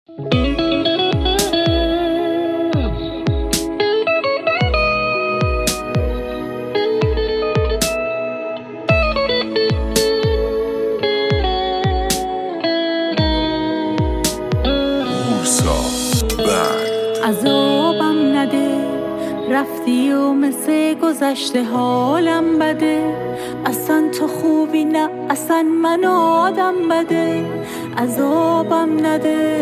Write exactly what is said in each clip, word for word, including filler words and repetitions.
عذابم نده، رفتی و مثل گذشته حالم بده. اصلا تو خوبی نه، اصلا من آدم بده. عذابم نده.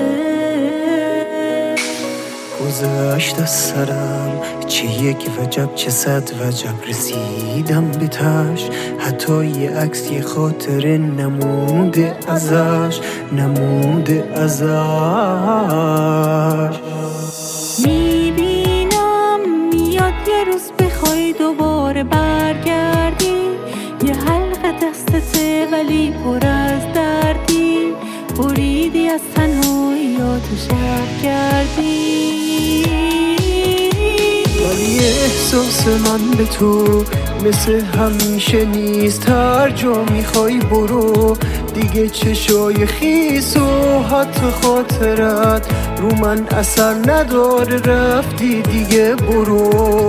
گذشت از سرم چه یک وجب چه صد وجب، رسیدم به تاش. حتی یه عکس یه خاطره نمونده ازش، نمونده ازش. میبینم میاد یه روز بخوای دوباره برگردی، یه حلقه دستته ولی پر از دردی. بریدی از تنهاییاتو شب کردی. ولی احساس من به تو مثل همیشه نیست. هر جا میخوای برو، دیگه چشای خیس و حتی خاطرت رو من اثر نداره. رفتی دیگه برو.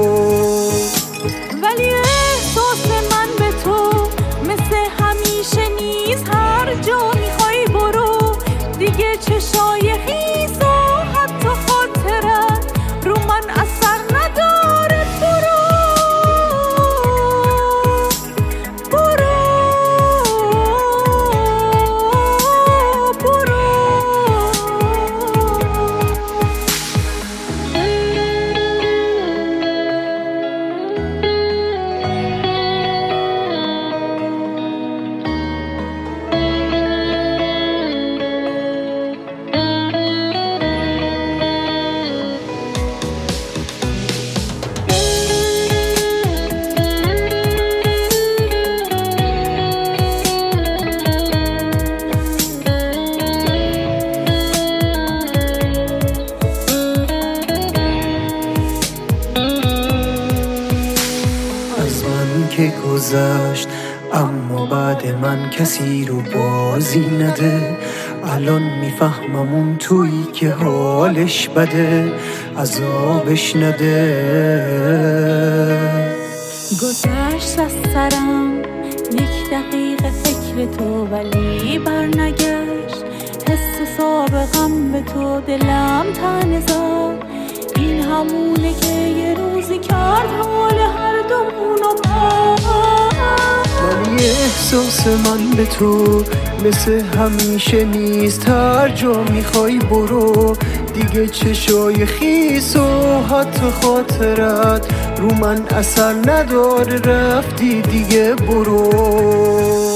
ولی احساس من به تو مثل همیشه نیست. هر جا میخوای برو، دیگه چشای خیس و حتی خاطرت رو من اثر نداره. برو برو برو. که گذشت اما بعد من کسی رو بازی نده. الان میفهمم اون تویی که حالش بده، عذابش نده. گذشت از سرم یک دقیقه فکر تو ولی برنگشت. حس سابقم به تو دلم تنه زد. این همونه که یه روزی کرد حال هر دومونو پاک. ولی احساس من به تو مثل همیشه نیست. هر جا میخوای برو، دیگه چشای خیس و حتی خاطرت رو من اثر نداره. رفتی دیگه برو.